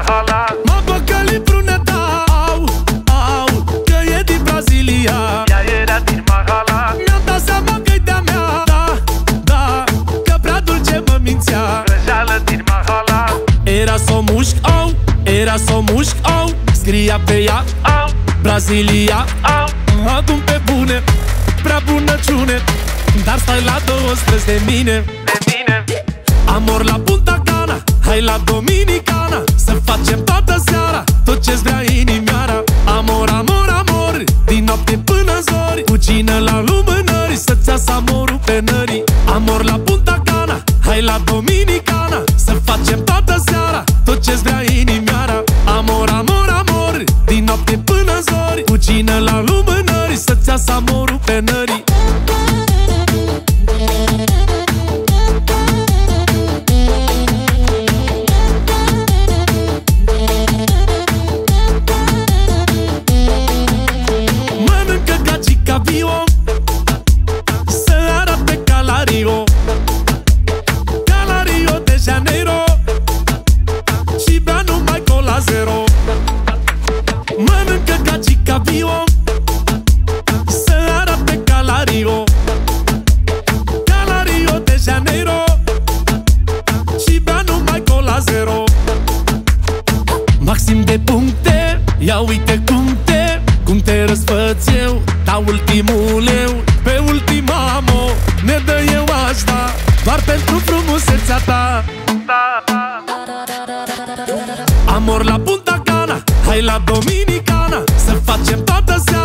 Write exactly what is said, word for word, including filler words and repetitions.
Mahala. Mă băcăli bruneta, au, au, că e din Brazilia. Ea era din Mahala. Mi-am dat seama că-i de-a mea, da, da, că prea dulce mă mințea. Vrăjeală din Mahala. Era s-o mușc, au, era s-o mușc, au, scria pe ea, Au, Brazilia. au, Acum pe bune, prea bunăciune, dar stai la două străzi de mine. de mine. Amor la Punta Cana, hai la Dominicana, să facem toată seara tot ce-ți vrea inimioara. Amor, amor, amor, din noapte până zori, cu cină la lumânări, să-ți iasă amorul pe nării. Amor la Punta Cana, hai la Dominicana, să facem toată seara tot ce-ți vrea inimioara. Amor, amor, amor, din noapte până zori, cu cină la lumânări, să-ți iasă amorul pe nării. Mănâncă gagica bio, să arate ca la Rio, ca la Rio de Janeiro, și bea numai cola zero. Mănâncă gagica bio, să arate ca la Rio, ca la Rio de Janeiro, și bea numai cola zero. Maxim de puncte, ia uite cum te, cum te răsfăț eu, dau ultimul leu pe ultima mo, ne dă eu asta, doar pentru frumusețea ta. Da, da. Amor la Punta Cana, hai la Dominicana, să facem toată seara